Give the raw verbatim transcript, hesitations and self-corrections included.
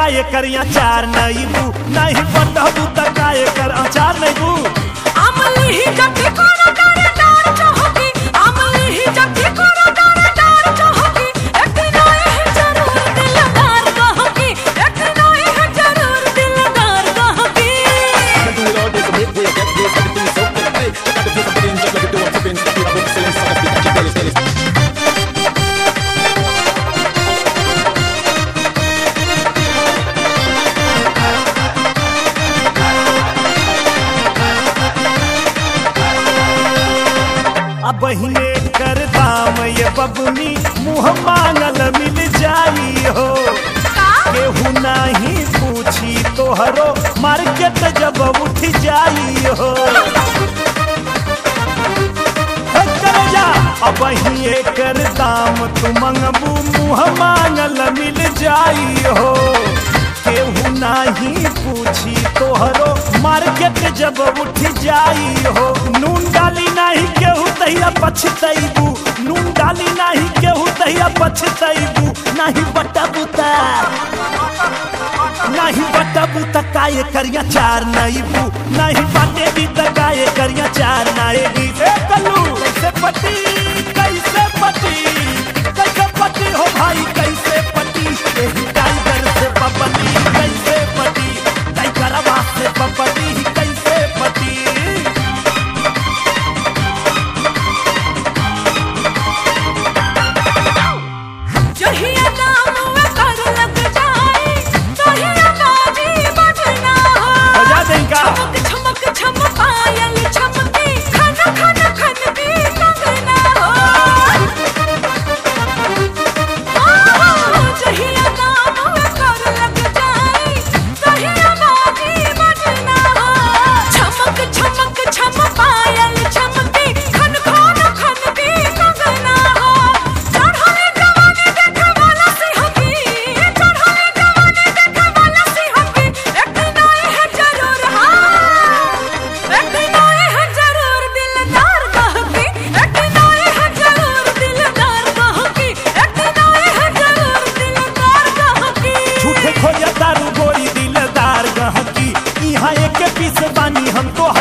काये करिया चार नईबू नहीं पटबू त काये कर अचार नईबू अमली ही जटी कोरा डारे डार चाहोगी अमली ही जटी कोरा डारे डार चाहोगी एक दिन आए है जरूर दिलदार कहोगी एक दिन आए है जरूर दिलदार कहोगी अब बहिने कर दाम ये बबुनी मुँह मांगल मिल जाई हो केहू नहीं पूछी तोहरो मार्केट जब उठ जाई हो अब बहिने कर दाम तू मंगबू मुँह मांगल मिल जाई हो केहू नहीं पूछी तोहरो मार्केट जब उठ जाई हो नून डाली नहीं केहू तहिया पछतैबू नून डाली नहीं केहू तहिया पछतैबू नहीं बटबूता नहीं बटबूता काये करिया चार नईबू नहीं बाटे भी त काये करिया चार नाएगी ए कल्लू कैसे पटी कैसे पटी कैसे पटी हो भाई कैसे पटी एही टाइगर से पपटी कैसे पटी टाइगरवा से पपटी कैसे पटी जहिया दाम में कर लग जाए तहिया बाजी बजना हो बजा देंगा चमक चमक चमक पायल चमकी खन खन खन की कंगना हो जहिया दाम में कर लग जाए तहिया बाजी बजना हो चमक चमक चमक पायल चमकी खन खन खन की कंगना हो चढ़ले जवानी देखे वाला सी होगी चढ़ले जवानी देखे वाला सी होगी एक दिन आए है जरूर हाँ एक दिन आए है जरूर दिलदार कहोगी एक दिन आए है जरूर दिलदार कहोगी एक दिन आए है जरूर दिलदार कहोगी झूठे खोया दारू गोरी दिलदार गहकी यहाँ एक पीस बानी हम तो